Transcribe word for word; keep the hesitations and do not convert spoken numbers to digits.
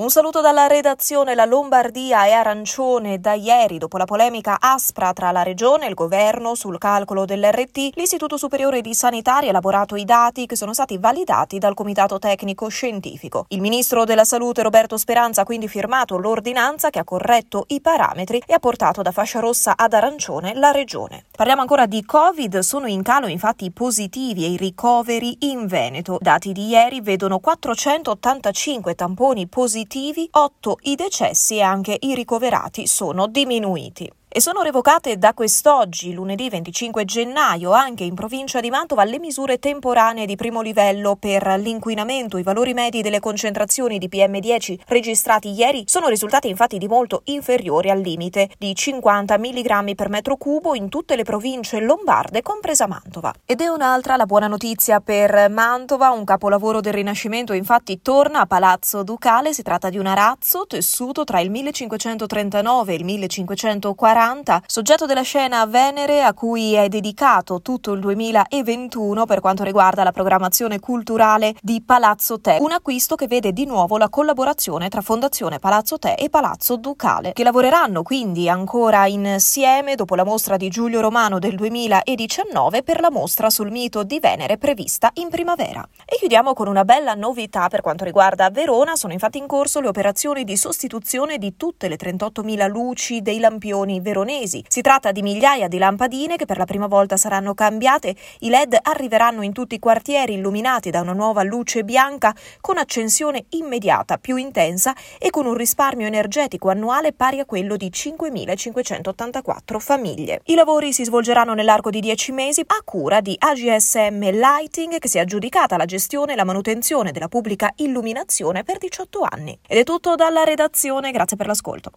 Un saluto dalla redazione. La Lombardia è arancione da ieri dopo la polemica aspra tra la regione e il governo sul calcolo dell'R T. L'Istituto Superiore di Sanità ha elaborato i dati che sono stati validati dal Comitato Tecnico Scientifico. Il ministro della Salute Roberto Speranza ha quindi firmato l'ordinanza che ha corretto i parametri e ha portato da fascia rossa ad arancione la regione. Parliamo ancora di Covid. Sono in calo infatti i positivi e i ricoveri in Veneto. Dati di ieri vedono quattrocentottantacinque tamponi positivi, otto i decessi e anche i ricoverati sono diminuiti. E sono revocate da quest'oggi, lunedì venticinque gennaio, anche in provincia di Mantova, le misure temporanee di primo livello per l'inquinamento. I valori medi delle concentrazioni di P M dieci registrati ieri sono risultati infatti di molto inferiori al limite di cinquanta milligrammi per metro cubo in tutte le province lombarde, compresa Mantova. Ed è un'altra la buona notizia per Mantova. Un capolavoro del Rinascimento infatti torna a Palazzo Ducale. Si tratta di un arazzo tessuto tra il millecinquecentotrentanove e il millecinquecentoquaranta, soggetto della scena Venere, a cui è dedicato tutto il duemilaventuno per quanto riguarda la programmazione culturale di Palazzo Te. Un acquisto che vede di nuovo la collaborazione tra Fondazione Palazzo Te e Palazzo Ducale, che lavoreranno quindi ancora insieme dopo la mostra di Giulio Romano del duemiladiciannove per la mostra sul mito di Venere prevista in primavera. E chiudiamo con una bella novità per quanto riguarda Verona. Sono infatti in corso le operazioni di sostituzione di tutte le trentottomila luci dei lampioni veronesi. Si tratta di migliaia di lampadine che per la prima volta saranno cambiate. I L E D arriveranno in tutti i quartieri illuminati da una nuova luce bianca con accensione immediata, più intensa e con un risparmio energetico annuale pari a quello di cinquemilacinquecentottantaquattro famiglie. I lavori si svolgeranno nell'arco di dieci mesi a cura di A G S M Lighting, che si è aggiudicata la gestione e la manutenzione della pubblica illuminazione per diciotto anni. Ed è tutto dalla redazione, grazie per l'ascolto.